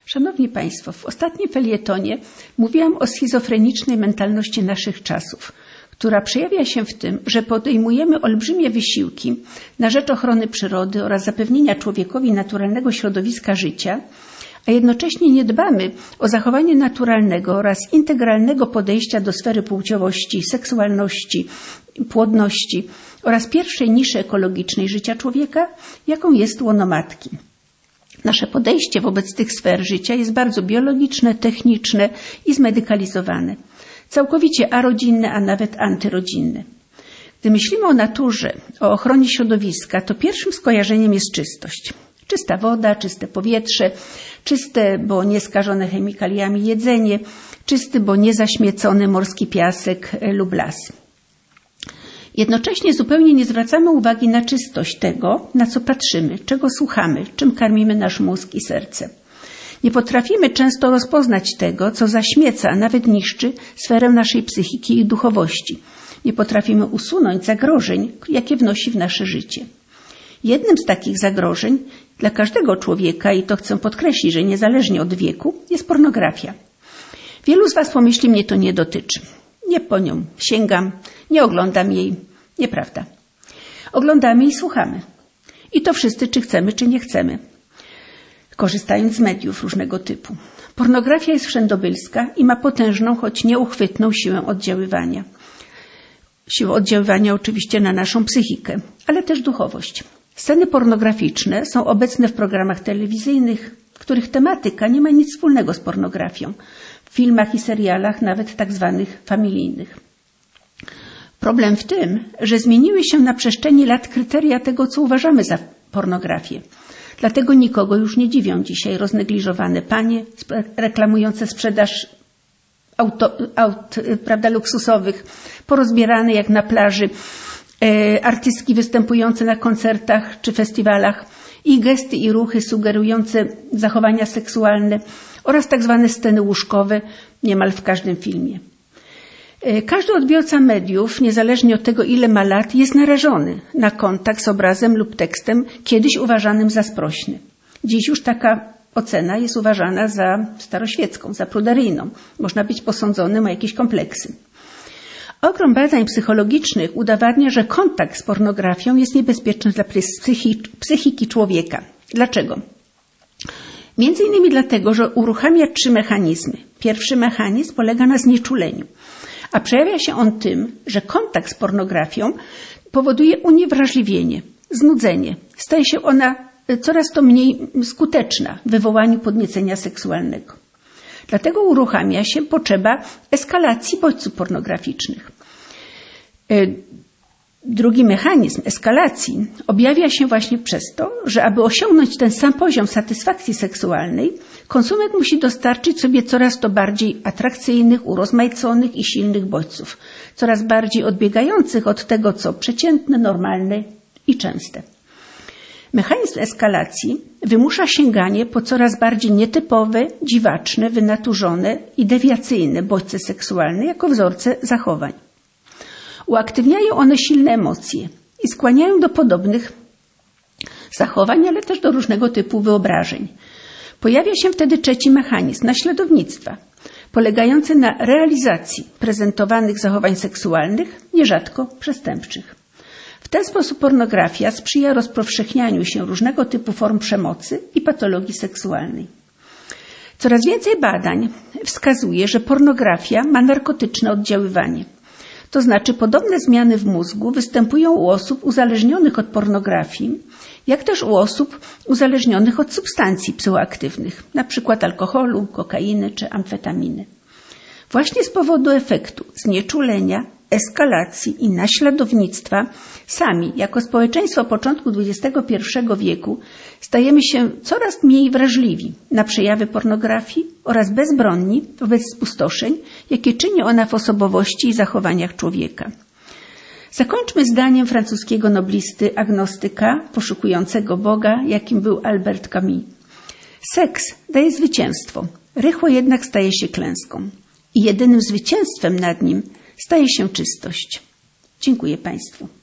Szanowni Państwo, w ostatnim felietonie mówiłam o schizofrenicznej mentalności naszych czasów, która przejawia się w tym, że podejmujemy olbrzymie wysiłki na rzecz ochrony przyrody oraz zapewnienia człowiekowi naturalnego środowiska życia, a jednocześnie nie dbamy o zachowanie naturalnego oraz integralnego podejścia do sfery płciowości, seksualności, płodności oraz pierwszej niszy ekologicznej życia człowieka, jaką jest łono matki. Nasze podejście wobec tych sfer życia jest bardzo biologiczne, techniczne i zmedykalizowane. Całkowicie arodzinne, a nawet antyrodzinne. Gdy myślimy o naturze, o ochronie środowiska, to pierwszym skojarzeniem jest czystość. Czysta woda, czyste powietrze, czyste, bo nieskażone chemikaliami jedzenie, czysty, bo niezaśmiecony morski piasek lub lasy. Jednocześnie zupełnie nie zwracamy uwagi na czystość tego, na co patrzymy, czego słuchamy, czym karmimy nasz mózg i serce. Nie potrafimy często rozpoznać tego, co zaśmieca, a nawet niszczy sferę naszej psychiki i duchowości. Nie potrafimy usunąć zagrożeń, jakie wnosi w nasze życie. Jednym z takich zagrożeń dla każdego człowieka, i to chcę podkreślić, że niezależnie od wieku, jest pornografia. Wielu z Was pomyśli, mnie to nie dotyczy. Nie po nią sięgam, nie oglądam jej. Nieprawda. Oglądamy i słuchamy. I to wszyscy, czy chcemy, czy nie chcemy. Korzystając z mediów różnego typu. Pornografia jest wszędobylska i ma potężną, choć nieuchwytną siłę oddziaływania. Siłę oddziaływania oczywiście na naszą psychikę, ale też duchowość. Sceny pornograficzne są obecne w programach telewizyjnych, których tematyka nie ma nic wspólnego z pornografią. W filmach i serialach, nawet tak zwanych familijnych. Problem w tym, że zmieniły się na przestrzeni lat kryteria tego, co uważamy za pornografię. Dlatego nikogo już nie dziwią dzisiaj roznegliżowane panie reklamujące sprzedaż aut luksusowych, porozbierane jak na plaży, artystki występujące na koncertach czy festiwalach, ich gesty i ruchy sugerujące zachowania seksualne oraz tak zwane sceny łóżkowe niemal w każdym filmie. Każdy odbiorca mediów, niezależnie od tego, ile ma lat, jest narażony na kontakt z obrazem lub tekstem, kiedyś uważanym za sprośny. Dziś już taka ocena jest uważana za staroświecką, za pruderyjną. Można być posądzonym o jakieś kompleksy. Ogrom badań psychologicznych udowadnia, że kontakt z pornografią jest niebezpieczny dla psychiki człowieka. Dlaczego? Między innymi dlatego, że uruchamia 3 mechanizmy. Pierwszy mechanizm polega na znieczuleniu, a przejawia się on tym, że kontakt z pornografią powoduje uniewrażliwienie, znudzenie. Staje się ona coraz to mniej skuteczna w wywołaniu podniecenia seksualnego. Dlatego uruchamia się potrzeba eskalacji bodźców pornograficznych. Drugi mechanizm eskalacji objawia się właśnie przez to, że aby osiągnąć ten sam poziom satysfakcji seksualnej, konsument musi dostarczyć sobie coraz to bardziej atrakcyjnych, urozmaiconych i silnych bodźców, coraz bardziej odbiegających od tego, co przeciętne, normalne i częste. Mechanizm eskalacji wymusza sięganie po coraz bardziej nietypowe, dziwaczne, wynaturzone i dewiacyjne bodźce seksualne jako wzorce zachowań. Uaktywniają one silne emocje i skłaniają do podobnych zachowań, ale też do różnego typu wyobrażeń. Pojawia się wtedy trzeci mechanizm naśladownictwa, polegający na realizacji prezentowanych zachowań seksualnych, nierzadko przestępczych. W ten sposób pornografia sprzyja rozpowszechnianiu się różnego typu form przemocy i patologii seksualnej. Coraz więcej badań wskazuje, że pornografia ma narkotyczne oddziaływanie. To znaczy podobne zmiany w mózgu występują u osób uzależnionych od pornografii, jak też u osób uzależnionych od substancji psychoaktywnych, np. alkoholu, kokainy czy amfetaminy. Właśnie z powodu efektu znieczulenia, eskalacji i naśladownictwa sami, jako społeczeństwo początku XXI wieku, stajemy się coraz mniej wrażliwi na przejawy pornografii oraz bezbronni wobec spustoszeń, jakie czyni ona w osobowości i zachowaniach człowieka. Zakończmy zdaniem francuskiego noblisty, agnostyka, poszukującego Boga, jakim był Albert Camus. Seks daje zwycięstwo, rychło jednak staje się klęską. I jedynym zwycięstwem nad nim staje się czystość. Dziękuję Państwu.